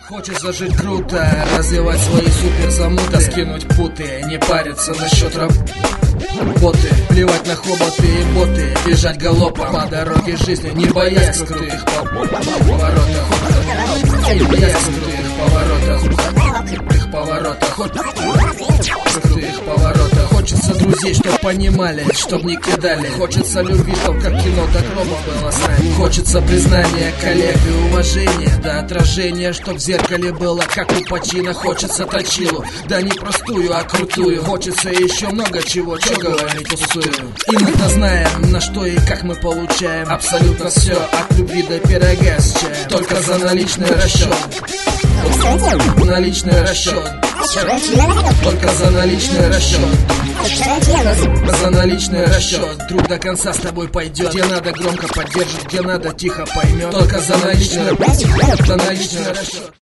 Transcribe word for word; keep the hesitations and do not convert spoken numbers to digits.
Хочется жить круто, развивать свои супер замуты, скинуть путы, не париться насчет работы, плевать на хоботы и боты, бежать галопом по дороге жизни, не боясь крутых поворотов, не боясь крутых поворотов, крутых поворотов, крутых поворотов. Хочется друзей, чтоб понимали, чтоб не кидали. Хочется любви, чтоб как кино до грома было с нами. Хочется признания коллег и уважения, да отражения, чтоб в зеркале было как у Пачино. Хочется точилу, да не простую, а крутую. Хочется еще много чего, че говорить пустую. И мы-то знаем, на что и как мы получаем абсолютно все, от любви до пирога с чаем. Только за наличный расчет, наличный расчет, только за наличный расчет, за наличный расчет. Друг до конца с тобой пойдет, где надо громко поддержит, где надо тихо поймет. Только за наличный, за наличный расчет.